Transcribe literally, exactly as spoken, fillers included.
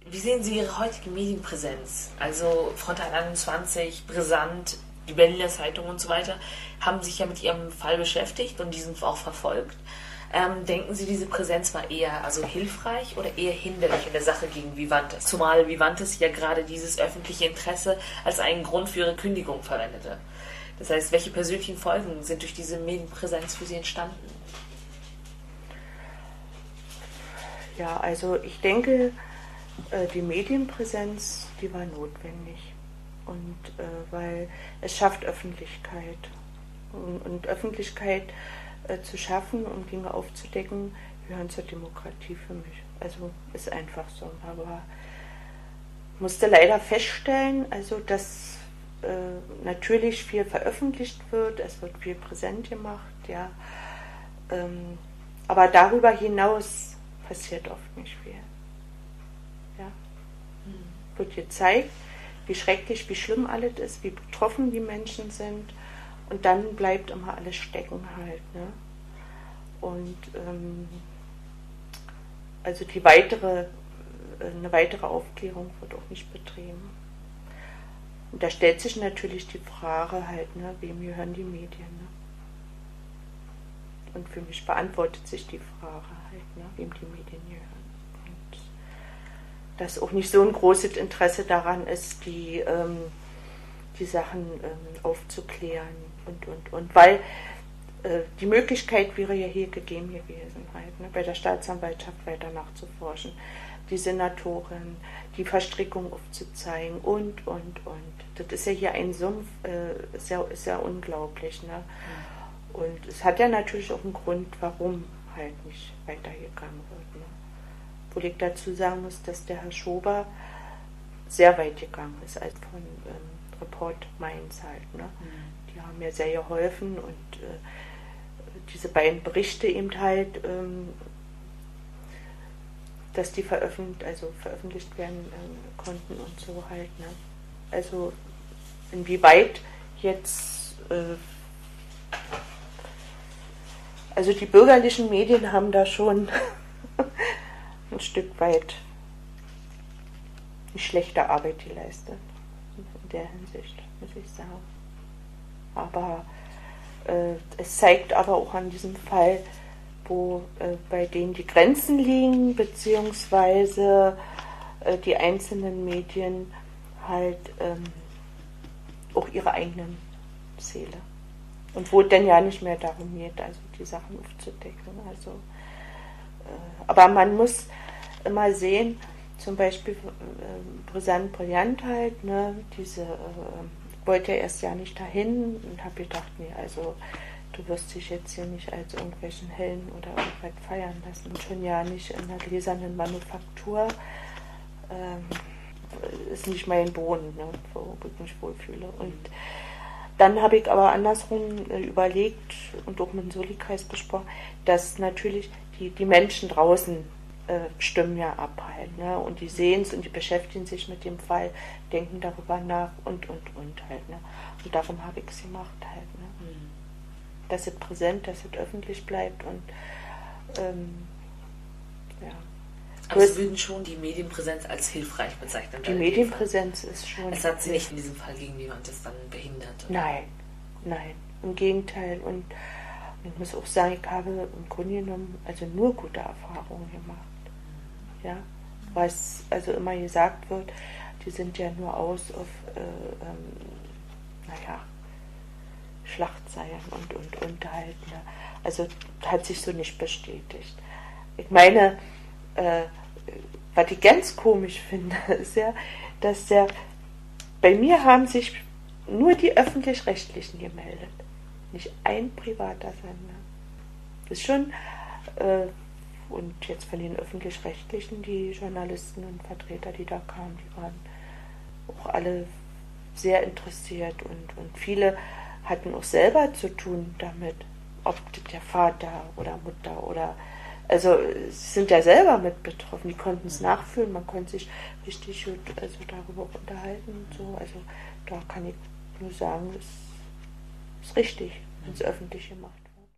Wie sehen Sie Ihre heutige Medienpräsenz? Also Frontal einundzwanzig, Brisant, die Berliner Zeitung und so weiter haben sich ja mit Ihrem Fall beschäftigt und diesen auch verfolgt. Ähm, denken Sie, diese Präsenz war eher also hilfreich oder eher hinderlich in der Sache gegen Vivantes? Zumal Vivantes ja gerade dieses öffentliche Interesse als einen Grund für ihre Kündigung verwendete. Das heißt, welche persönlichen Folgen sind durch diese Medienpräsenz für Sie entstanden? Ja, also ich denke, die Medienpräsenz, die war notwendig. Und äh, weil es schafft Öffentlichkeit. Und, und Öffentlichkeit äh, zu schaffen, um Dinge aufzudecken, gehören zur Demokratie für mich. Also ist einfach so. Aber ich musste leider feststellen, also dass äh, natürlich viel veröffentlicht wird, es wird viel präsent gemacht, ja. Ähm, aber darüber hinaus passiert oft nicht viel. Ja. Mhm. Wird gezeigt, wie schrecklich, wie schlimm alles ist, wie betroffen die Menschen sind. Und dann bleibt immer alles stecken halt. Ne? Und ähm, also die weitere, eine weitere Aufklärung wird auch nicht betrieben. Und da stellt sich natürlich die Frage halt, ne, wem gehören die Medien? Ne? Und für mich beantwortet sich die Frage halt, ne, wem die Medien gehören. Und dass auch nicht so ein großes Interesse daran ist, die, ähm, die Sachen ähm, aufzuklären und, und, und. Weil äh, die Möglichkeit wäre ja hier gegeben gewesen, halt, ne, bei der Staatsanwaltschaft weiter nachzuforschen, die Senatorin, die Verstrickung aufzuzeigen und, und, und. Das ist ja hier ein Sumpf, äh, ist, ja, ist ja unglaublich. Ne? Mhm. Und es hat ja natürlich auch einen Grund, warum halt nicht weitergegangen wird. Ne? Obwohl ich dazu sagen muss, dass der Herr Schober sehr weit gegangen ist, als von ähm, Report Mainz halt. Ne? Mhm. Die haben mir sehr geholfen und äh, diese beiden Berichte eben halt, ähm, dass die veröffentlicht, also veröffentlicht werden äh, konnten und so halt. Ne? Also inwieweit jetzt, äh, also die bürgerlichen Medien haben da schon ein Stück weit eine schlechte Arbeit geleistet, in der Hinsicht, muss ich sagen. Aber äh, es zeigt aber auch an diesem Fall, wo äh, bei denen die Grenzen liegen, beziehungsweise äh, die einzelnen Medien halt ähm, auch ihre eigenen Ziele. Und wo denn ja nicht mehr darum geht, also die Sachen aufzudecken. Also, äh, aber man muss immer sehen, zum Beispiel äh, Brisant Brillant halt, ne, diese, äh, ich wollte ja erst ja nicht dahin und habe gedacht, nee, also du wirst dich jetzt hier nicht als irgendwelchen Helden oder irgendwas feiern lassen. Und schon ja nicht in einer gläsernen Manufaktur. Ähm, ist nicht mein Boden, ne, wo ich mich wohlfühle. Und dann habe ich aber andersrum äh, überlegt und auch mit dem Soli-Kreis besprochen, dass natürlich die, die Menschen draußen äh, stimmen ja ab halt. Ne, und die sehen es und die beschäftigen sich mit dem Fall, denken darüber nach und, und, und halt. Ne. Und darum habe ich es gemacht halt. Ne. Mhm. Dass es präsent, dass es öffentlich bleibt und ähm, ja. Also Sie würden schon die Medienpräsenz als hilfreich bezeichnen? Die Medienpräsenz ist schon... Es hat Sie nicht in diesem Fall gegen Vivantes dann behindert? Oder? Nein, nein, im Gegenteil. Und ich muss auch sagen, ich habe im Grunde genommen also nur gute Erfahrungen gemacht. Ja, was also immer gesagt wird, die sind ja nur aus auf, äh, ähm, naja, Schlachtseilen und, und, und halt. Ne? Also hat sich so nicht bestätigt. Ich meine, äh, was ich ganz komisch finde, ist ja, dass ja, bei mir haben sich nur die Öffentlich-Rechtlichen gemeldet. Nicht ein privater Sender. Das ist schon, äh, und jetzt von den Öffentlich-Rechtlichen, die Journalisten und Vertreter, die da kamen, die waren auch alle sehr interessiert und, und viele hatten auch selber zu tun damit, ob der Vater oder Mutter oder, also sie sind ja selber mit betroffen, die konnten es nachfühlen, man konnte sich richtig gut also darüber auch unterhalten und so, also da kann ich nur sagen, es ist richtig, wenn es öffentlich gemacht wird.